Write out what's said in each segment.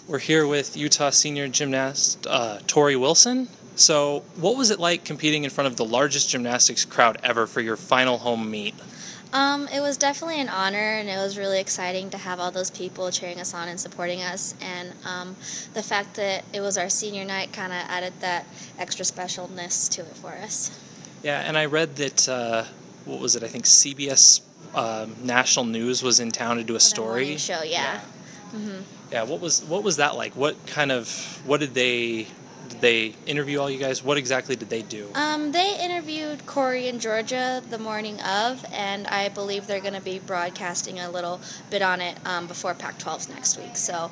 We're here with Utah senior gymnast Tori Wilson. So, what was it like competing in front of the largest gymnastics crowd ever for your final home meet? It was definitely an honor, and it was really exciting to have all those people cheering us on and supporting us. And the fact that it was our senior night kind of added that extra specialness to it for us. Yeah, and I read that, what was it? I think CBS National News was in town to do a The story. morning show, yeah. Mm-hmm. Yeah, what was that like? What did they interview all you guys? What exactly did they do? They interviewed Corey and Georgia the morning of, and I believe they're going to be broadcasting a little bit on it before Pac-12's next week. So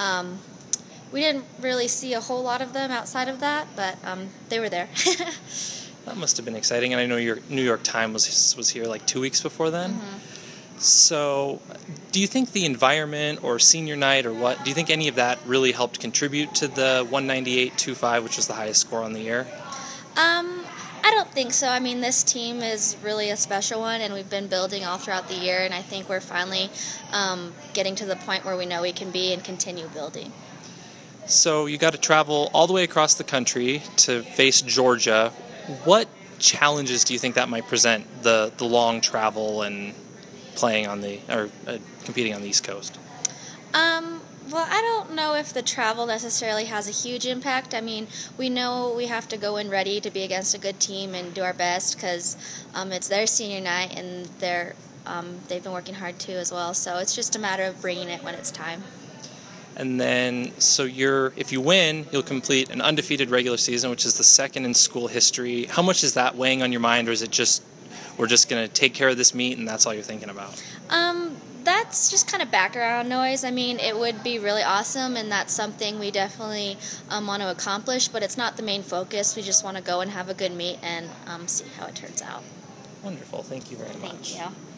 we didn't really see a whole lot of them outside of that, but they were there. That must have been exciting, and I know your New York Times was here like 2 weeks before then. Mm-hmm. So, do you think the environment or senior night or what, do you think any of that really helped contribute to the 198.25, which was the highest score on the year? I don't think so. I mean, this team is really a special one, and we've been building all throughout the year, and I think we're finally getting to the point where we know we can be and continue building. So, you got to travel all the way across the country to face Georgia. What challenges do you think that might present, the long travel and playing on competing on the East Coast? Well, I don't know if the travel necessarily has a huge impact. I mean, we know we have to go in ready to be against a good team and do our best because it's their senior night, and they've been working hard too as well. So it's just a matter of bringing it when it's time. And then, so if you win, you'll complete an undefeated regular season, which is the second in school history. How much is that weighing on your mind, or is it just we're just going to take care of this meet and that's all you're thinking about? That's just kind of background noise. I mean, it would be really awesome, and that's something we definitely want to accomplish, but it's not the main focus. We just want to go and have a good meet and see how it turns out. Wonderful. Thank you very much. Thank you.